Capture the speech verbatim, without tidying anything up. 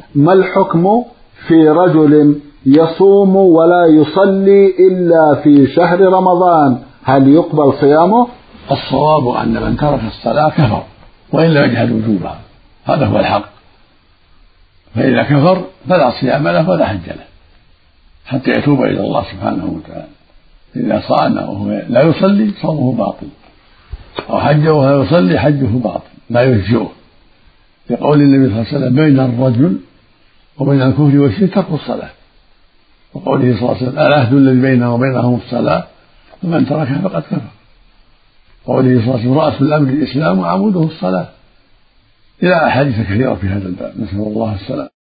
ما الحكم في رجل يصوم ولا يصلي إلا في شهر رمضان، هل يقبل صيامه؟ الصواب أن من ترك الصلاة كفر وإن لم يجحد وجوبها، هذا هو الحق. فإذا كفر فلا صيام له ولا حج له حتى يتوب إلى الله سبحانه وتعالى. إذا صام وهو لا يصلي صومه باطل، أو حج وهو يصلي حجه باطل لا يجزئه، يقول النبي صلى الله عليه وسلم بين الرجل وبين الكفر والشرك ترك الصلاة، وقوله صلى الله عليه وسلم العهد الذي بيننا وبينهم الصلاة فمن تركها فقد كفر، وقوله صلى الله عليه وسلم رأس الأمر الإسلام وعموده الصلاة، إلى أحاديث كثيرة في هذا الباب، نسأل الله السلام.